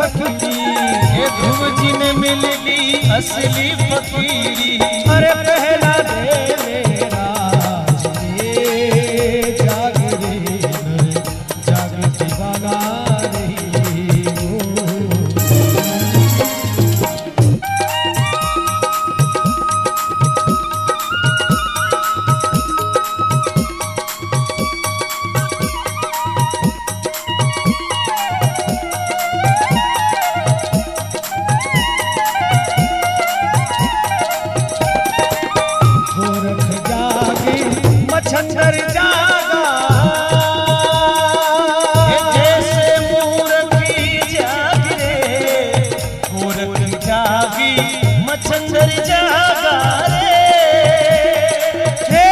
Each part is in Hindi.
फकीरी, ये धुम जिन मिलनी असली फकीरी। अरे पहला दे मेरा रे जाग रे जाग दीवाना रही हो। मच्छर जागा जैसे मूर्ति जाग रे, मूर्ति जागी मच्छर जागा रे। हे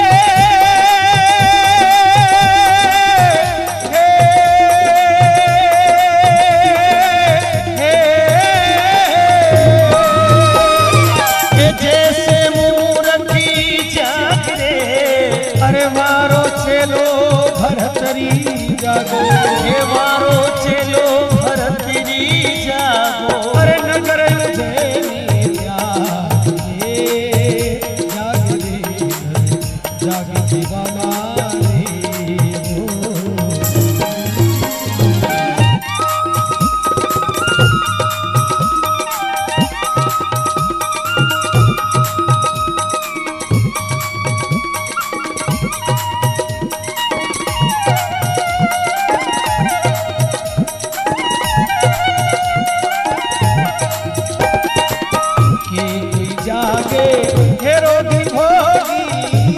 जैसे मूर्ति जाग रे, अरे मारो चेलो भरतरी जागो, ये मारो चलो भरतरी जागो। अरे नगर उज्जैनी जाग रे जाग दीवाना रे हो। जागे हेरो दी भोगी,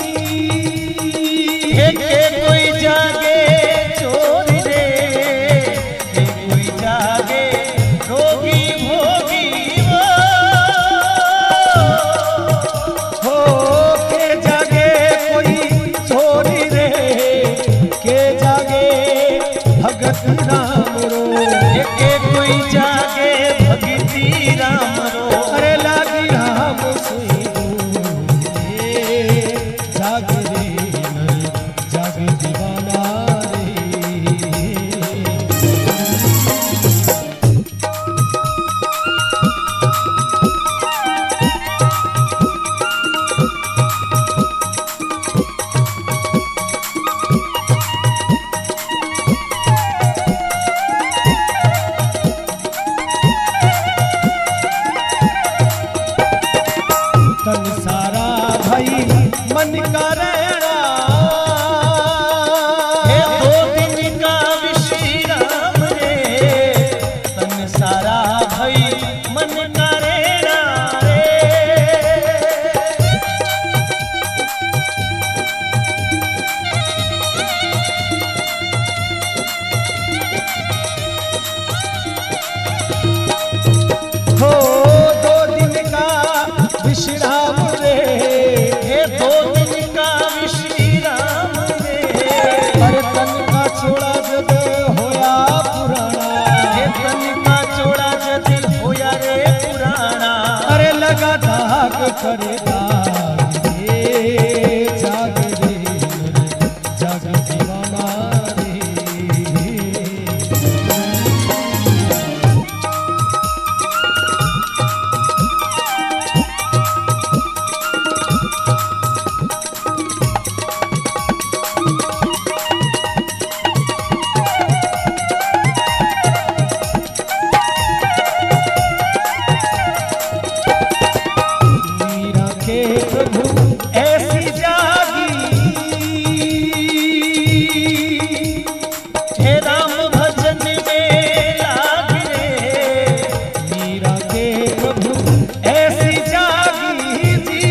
के कोई जागे चोर रे, के कोई जागे रोगी भोगी वो। हो के जागे कोई चोरी रे, के जागे भगत राम रो, के कोई जागे भगती राम रो। अरे लागी राम सुई जाग रे जाग दीवाना रे। तन सारा भाई मन का रहना, हे दो दिन का विश्राम रे, तन सारा भई मन का रेना रे। हो दो दिन का विश्राम रे, हे दो दिन का विश्राम रे, अरे तन का छोड़ा जब होया पुराना, हे तन का चोड़ा जदिल होया रे पुराना। अरे लगा दाग करे दाग रे जाग रे जाग दीवाना रे। मीरा के प्रभु ऐसी जागी, हे राम भजन में लाग रे, मीरा के प्रभु ऐसी जागी जी।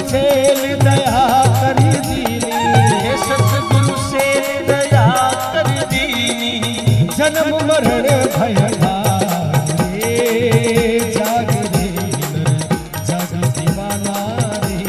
से दया कर दीनी, हे सतगुरु से दया कर दीनी। जन्म मरण भयला रे, जाग रे जग दीवाना रे।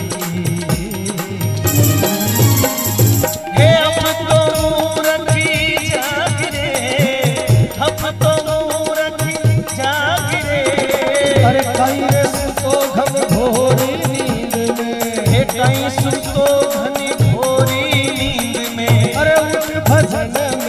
हे अब तो मूर्ति जाग रे, अब तो मूर्ति जाग रे। अरे कहीं रे सुतो घम घोरी नींद में, हे कहीं सुतो घनी घोरी नींद में। अरे उठ भजन